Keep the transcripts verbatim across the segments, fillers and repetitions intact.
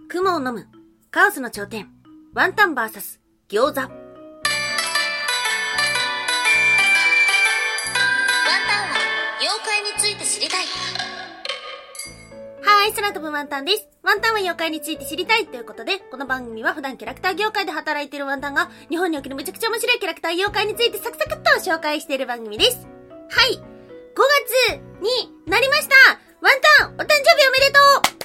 雲を飲むカオスの頂点、ワンタン ブイエス 餃子。ワンタンは妖怪について知りたい。はい、空飛ぶワンタンです。ワンタンは妖怪について知りたいということで、この番組は普段キャラクター業界で働いているワンタンが日本におけるめちゃくちゃ面白いキャラクター妖怪についてサクサクっと紹介している番組です。はい、ごがつになりました。ワンタンお誕生日おめでと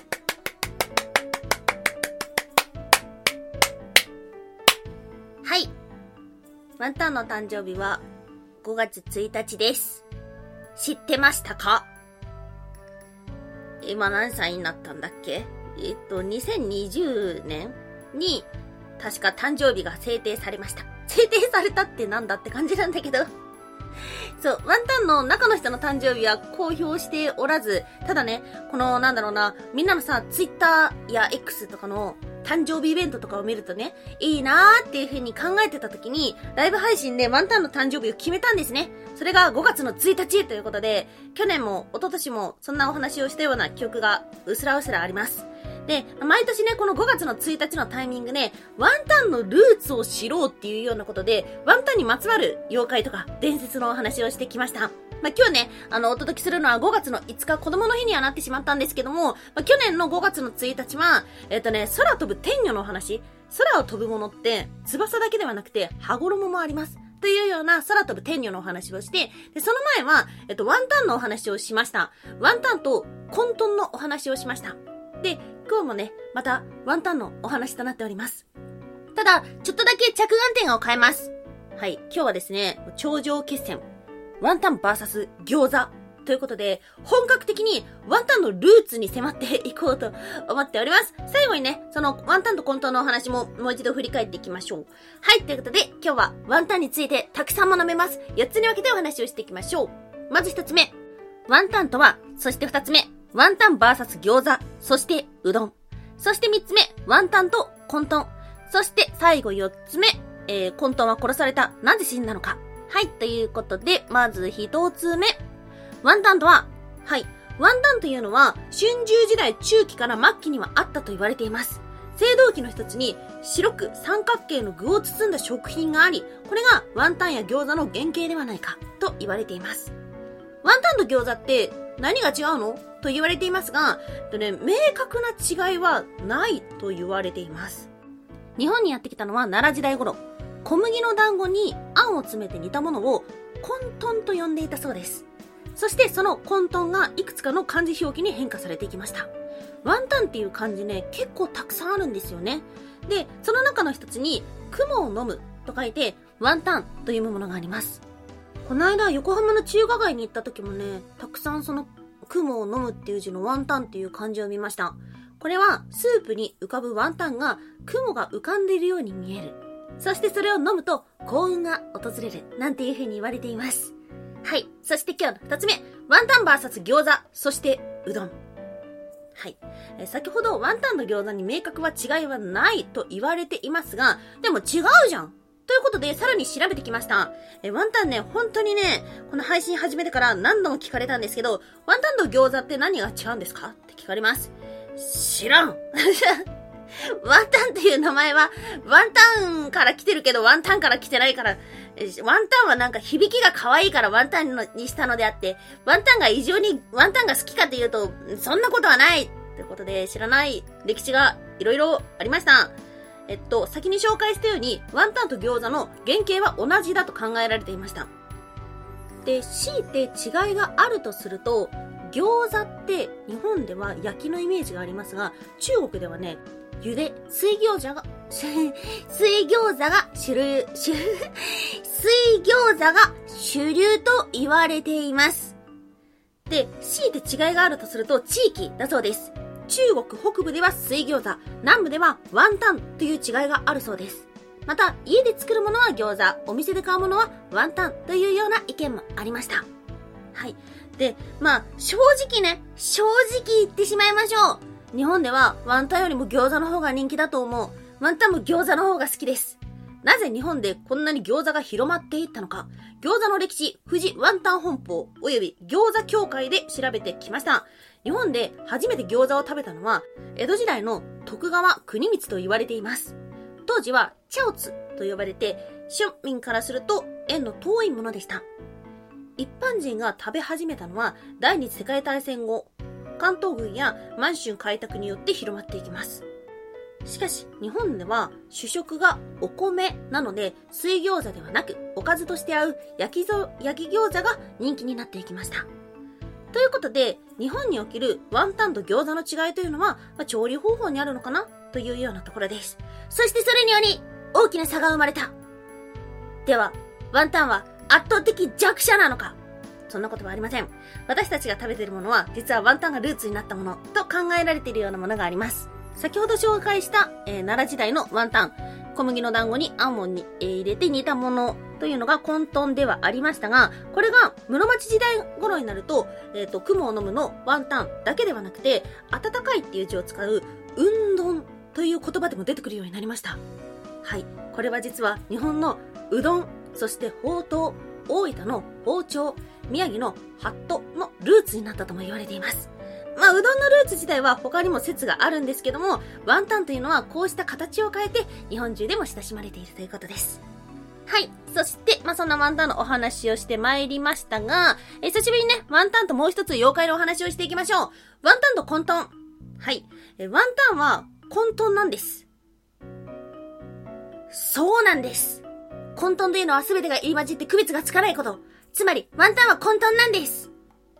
う。はい、ワンタンの誕生日はごがつついたちです。知ってましたか？今何歳になったんだっけ？えっと、にせんにじゅうねんに確か誕生日が制定されました。制定されたってなんだって感じなんだけど。そう、ワンタンの中の人の誕生日は公表しておらず、ただね、このなんだろうな、みんなのさ、ツイッターや X とかの誕生日イベントとかを見るとね、いいなーっていう風に考えてた時に、ライブ配信でワンタンの誕生日を決めたんですね。それがごがつのついたちということで、去年も一昨年もそんなお話をしたような記憶がうすらうすらあります。で、毎年ね、このごがつのついたちのタイミングで、ワンタンのルーツを知ろうっていうようなことで、ワンタンにまつわる妖怪とか伝説のお話をしてきました。まあ、今日ね、あの、お届けするのはごがつのいつか子供の日にはなってしまったんですけども、まあ、去年のごがつのついたちは、えっとね、空飛ぶ天女のお話。空を飛ぶものって、翼だけではなくて、羽衣もあります。というような空飛ぶ天女のお話をして、で、その前は、えっと、ワンタンのお話をしました。ワンタンと混沌のお話をしました。で、今日もね、またワンタンのお話となっております。ただ、ちょっとだけ着眼点を変えます。はい、今日はですね、頂上決戦、ワンタン ブイエス 餃子ということで、本格的にワンタンのルーツに迫っていこうと思っております。最後にね、そのワンタンと混沌のお話ももう一度振り返っていきましょう。はい、ということで、今日はワンタンについてたくさん学べます。よっつに分けてお話をしていきましょう。まずひとつめ、ワンタンとは、そしてふたつめ、ワンタン ブイエス 餃子、そしてうどん。そしてみっつめ、ワンタンと混沌。そして最後よっつめ、えー、混沌は殺された。なぜ死んだのか。はい、ということで、まずひとつめ。ワンタンとは、はい、ワンタンというのは、春秋時代中期から末期にはあったと言われています。青銅器の一つに、白く三角形の具を包んだ食品があり、これがワンタンや餃子の原型ではないか、と言われています。ワンタンと餃子って何が違うのと言われていますが、とね、明確な違いはないと言われています。日本にやってきたのは奈良時代頃、小麦の団子にあんを詰めて煮たものを混沌と呼んでいたそうです。そしてその混沌がいくつかの漢字表記に変化されていきました。ワンタンっていう漢字ね、結構たくさんあるんですよね。で、その中の一つに、雲を飲むと書いて、ワンタンというものがあります。この間、横浜の中華街に行った時もね、たくさんその、雲を飲むっていう字のワンタンっていう漢字を見ました。これは、スープに浮かぶワンタンが、雲が浮かんでいるように見える。そしてそれを飲むと、幸運が訪れる。なんていう風に言われています。はい。そして今日の二つ目。ワンタン ブイエス 餃子、そしてうどん。はい。え先ほどワンタンの餃子に明確は違いはないと言われていますが、でも違うじゃんということで、さらに調べてきました。え、ワンタンね、本当にね、この配信始めてから何度も聞かれたんですけど、ワンタンの餃子って何が違うんですかって聞かれます。知らんワンタンっていう名前は、ワンタンから来てるけど、ワンタンから来てないから、ワンタンはなんか響きが可愛いからワンタンにしたのであって、ワンタンが異常にワンタンが好きかっていうと、そんなことはないということで、知らない歴史がいろいろありました。えっと、先に紹介したように、ワンタンと餃子の原型は同じだと考えられていました。で、強いて違いがあるとすると、餃子って日本では焼きのイメージがありますが、中国ではね、茹で、水餃子が、水餃子が主流、主、水餃子が主流と言われています。で、強いて違いがあるとすると、地域だそうです。中国北部では水餃子、南部ではワンタンという違いがあるそうです。また、家で作るものは餃子、お店で買うものはワンタンというような意見もありました。はい。で、まあ、正直ね、正直言ってしまいましょう。日本ではワンタンよりも餃子の方が人気だと思う。ワンタンも餃子の方が好きです。なぜ日本でこんなに餃子が広まっていったのか、餃子の歴史、富士ワンタン本舗および餃子協会で調べてきました。日本で初めて餃子を食べたのは、江戸時代の徳川国光と言われています。当時はチャオツと呼ばれて、庶民からすると縁の遠いものでした。一般人が食べ始めたのは第二次世界大戦後、関東軍や満州開拓によって広まっていきます。しかし日本では主食がお米なので、水餃子ではなくおかずとして合う焼きぞ焼き餃子が人気になっていきました。ということで、日本におけるワンタンと餃子の違いというのは、まあ、調理方法にあるのかなというようなところです。そしてそれにより大きな差が生まれた。ではワンタンは圧倒的弱者なのか？そんなことはありません。私たちが食べているものは、実はワンタンがルーツになったものと考えられているようなものがあります。先ほど紹介した、えー、奈良時代のワンタン、小麦の団子にアーモンに、えー、入れて煮たものというのが混沌ではありましたが、これが室町時代頃になると、えっと、雲を飲むのワンタンだけではなくて、温かいっていう字を使う、うんどんという言葉でも出てくるようになりました。はい。これは実は日本のうどん、そしてほうとう、大分の包丁、宮城のハットのルーツになったとも言われています。まあ、うどんのルーツ自体は他にも説があるんですけども、ワンタンというのはこうした形を変えて日本中でも親しまれているということです。はい。そして、まあ、そんなワンタンのお話をしてまいりましたが、え久しぶりにね、ワンタンともう一つ妖怪のお話をしていきましょう。ワンタンと混沌。はい。えワンタンは混沌なんです。そうなんです。混沌というのは全てが入り混じって区別がつかないこと。つまり、ワンタンは混沌なんです。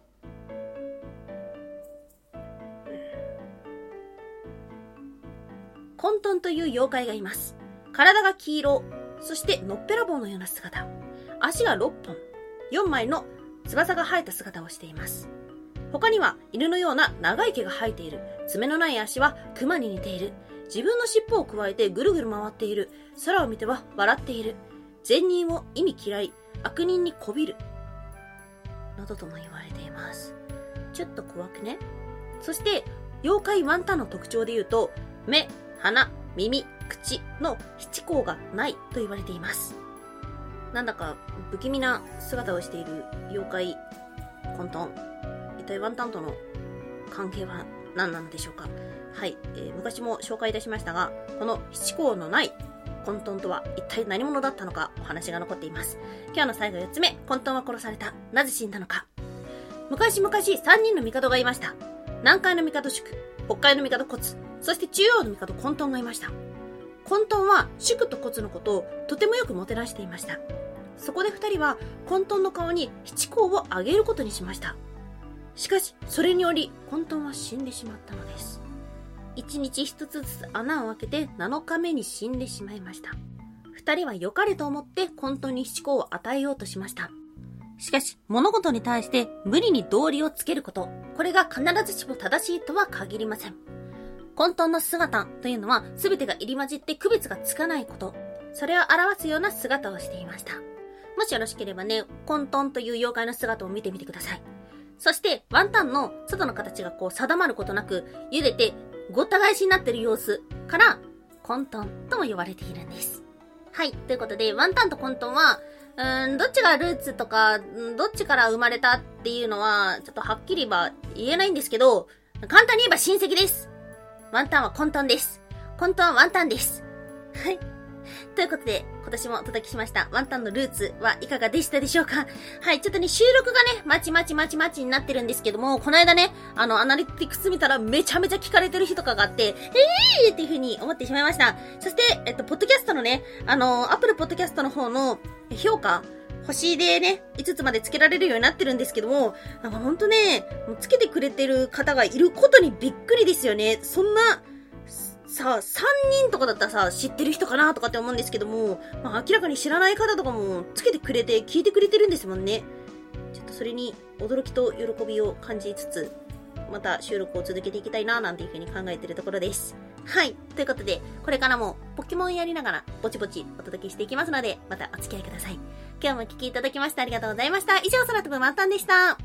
混沌という妖怪がいます。体が黄色、そしてのっぺらぼうのような姿。足がろっぽん、よんまいの翼が生えた姿をしています。他には犬のような長い毛が生えている。爪のない足は熊に似ている。自分の尻尾をくわえてぐるぐる回っている。空を見ては笑っている。善人を意味嫌い、悪人にこびる。などとも言われています。ちょっと怖くね。そして、妖怪ワンタンの特徴で言うと、目、鼻、耳、口の七孔がないと言われています。なんだか不気味な姿をしている妖怪混沌。一体ワンタンとの関係は何なのでしょうか。はい、えー、昔も紹介いたしましたが、この七孔のない混沌とは一体何者だったのかお話が残っています。今日の最後よっつめ、混沌は殺された。なぜ死んだのか。昔々さんにんの帝がいました。南海の帝祝、北海の帝骨、そして中央の帝混沌がいました。混沌は祝と骨のことをとてもよくもてなしていました。そこで二人は混沌の顔に七孔をあげることにしました。しかしそれにより混沌は死んでしまったのです。一日一つずつ穴を開けてなのかめに死んでしまいました。二人は良かれと思って混沌に七孔を与えようとしました。しかし物事に対して無理に道理をつけること、これが必ずしも正しいとは限りません。混沌の姿というのは全てが入り混じって区別がつかないこと、それを表すような姿をしていました。もしよろしければね、混沌という妖怪の姿を見てみてください。そしてワンタンの外の形がこう定まることなく茹でてごった返しになっている様子から混沌とも呼ばれているんです。はい、ということでワンタンと混沌はうーんどっちがルーツとかどっちから生まれたっていうのはちょっとはっきりは言えないんですけど、簡単に言えば親戚です。ワンタンは混沌です。混沌はワンタンです。はい。ということで、今年もお届けしましたワンタンのルーツはいかがでしたでしょうか。はい、ちょっとね、収録がね、まちまちまちまちになってるんですけども、この間ね、あの、アナリティクス見たらめちゃめちゃ聞かれてる日とかがあって、えーっていう風に思ってしまいました。そして、えっと、ポッドキャストのね、あの、アップルポッドキャストの方の評価、星でね、いつつまでつけられるようになってるんですけども、なんかほんとね、つけてくれてる方がいることにびっくりですよね。そんな、さあ、さんにんとかだったらさ、知ってる人かなとかって思うんですけども、まあ明らかに知らない方とかもつけてくれて聞いてくれてるんですもんね。ちょっとそれに驚きと喜びを感じつつ、また収録を続けていきたいななんていう風に考えているところです。はい。ということで、これからもポケモンやりながらぼちぼちお届けしていきますので、またお付き合いください。今日もお聞きいただきましてありがとうございました。以上、空飛ぶワンタンでした。